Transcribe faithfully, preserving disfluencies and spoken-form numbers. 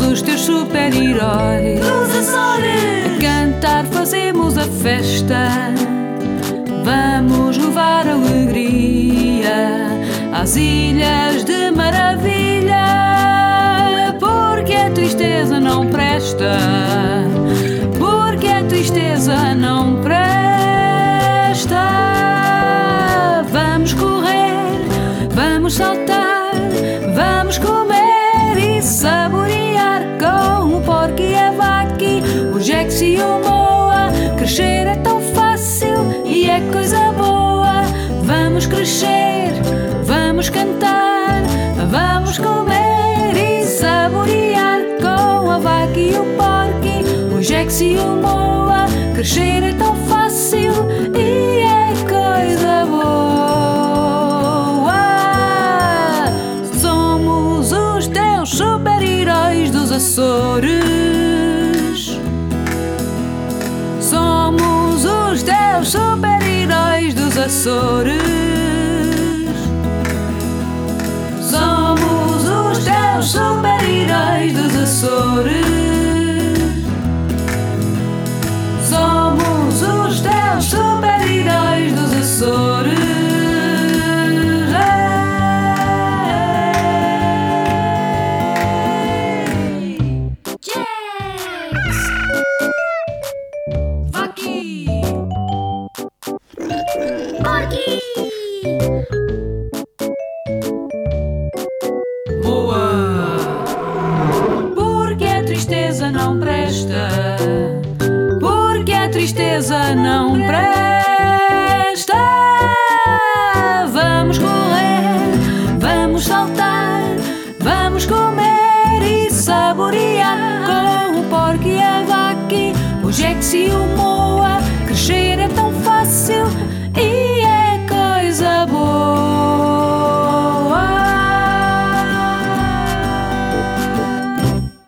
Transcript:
os teus super-heróis. Os Açores! A cantar fazemos a festa, vamos levar alegria às ilhas de maravilha. Porque a tristeza não presta, porque a tristeza não presta. Vamos correr, vamos saltar, vamos comer e saborear com o porco e a vaca, o Jex e o Moa. Crescer é tão fácil e é coisa boa. Vamos crescer, vamos cantar, vamos comer e saborear com a vaca e o porco, o Jex e o Moa. Crescer é tão fácil e é coisa boa. Somos os teus super-heróis dos Açores. Somos os teus super-heróis dos Açores. Somos os teus super-heróis dos Açores. Somos os teus super-heróis dos Açores. Boa! Porque a tristeza não presta, porque a tristeza não presta. Vamos correr, vamos saltar, vamos comer e saborear com o porco e a vaca, o Jex e o Moa.